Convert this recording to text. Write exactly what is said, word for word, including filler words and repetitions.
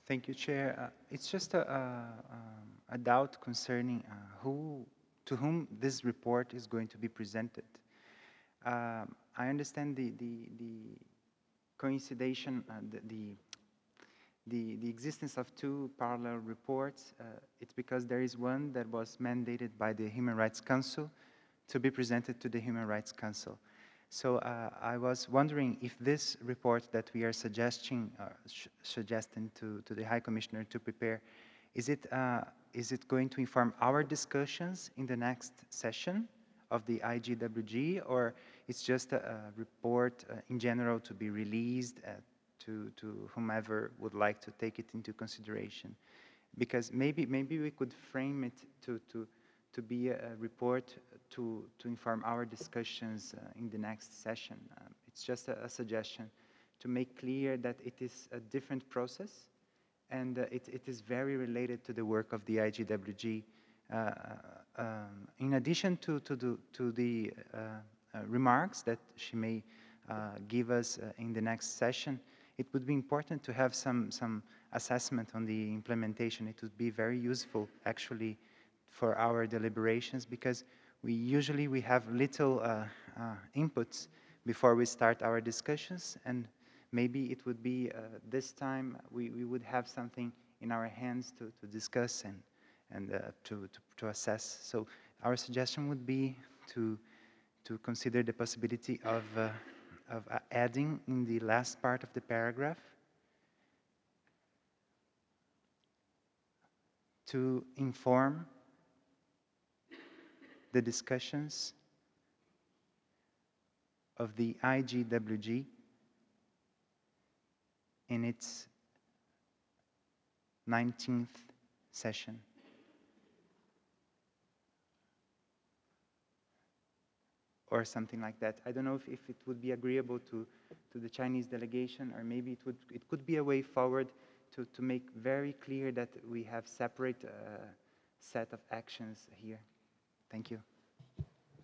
Thank you, Chair. Uh, it's just a, a, um, a doubt concerning uh, who, to whom this report is going to be presented. Um, I understand the, the, the coincidation, uh, the, the, the, the existence of two parallel reports. Uh, it's because there is one that was mandated by the Human Rights Council to be presented to the Human Rights Council. So uh, I was wondering if this report that we are suggesting, uh, suggesting to, to the High Commissioner to prepare, is it, uh, is it going to inform our discussions in the next session of the I G W G, or it's just a, a report uh, in general to be released uh, to, to whomever would like to take it into consideration? Because maybe, maybe we could frame it to, to, to be a, a report to, to inform our discussions uh, in the next session. Um, it's just a, a suggestion to make clear that it is a different process, and uh, it, it is very related to the work of the I G W G. Uh, um, in addition to, to, the, to the uh, uh, remarks that she may uh, give us uh, in the next session, it would be important to have some, some assessment on the implementation. It would be very useful, actually, for our deliberations, because we usually we have little uh, uh, inputs before we start our discussions, and maybe it would be uh, this time we, we would have something in our hands to, to discuss and, and uh, to, to, to assess. So our suggestion would be to, to consider the possibility of, uh, of uh, adding in the last part of the paragraph to inform the discussions of the I G W G in its nineteenth session. Or something like that. I don't know if, if it would be agreeable to, to the Chinese delegation, or maybe it, would, it could be a way forward to, to make very clear that we have separate uh, set of actions here. Thank you.